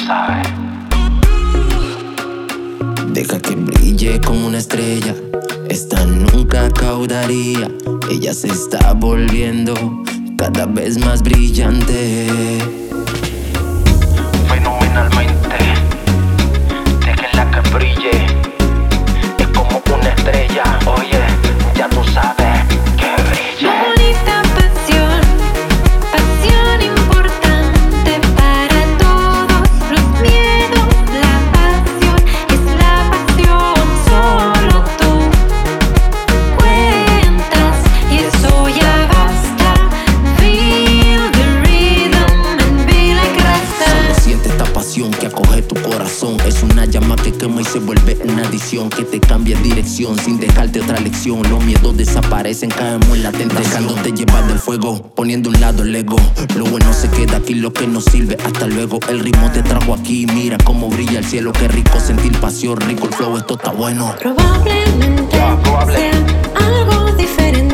sabes. Deja que brille como una estrella, esta nunca caudaría. Ella se está volviendo cada vez más brillante. Fenomenalmente, déjenla que brille. Es como una estrella, oye, ya tú sabes que brille. Bonita pasión, pasión importante para todos los miedos. La pasión es la pasión, solo tú cuentas y eso ya basta. Feel the rhythm and be like Rasta. Solo siente esta pasión que acoge tu corazón. Es una llama que quema y se vuelve una adicción que te cambia de dirección sin dejarte otra lección. Los miedos desaparecen, caemos en la tentación, dejándote llevar del fuego, poniendo a un lado el ego. Lo bueno se queda aquí, lo que no sirve hasta luego. El ritmo te trajo aquí, mira cómo brilla el cielo. Qué rico sentir pasión, rico el flow, esto está bueno. Probablemente sea algo diferente.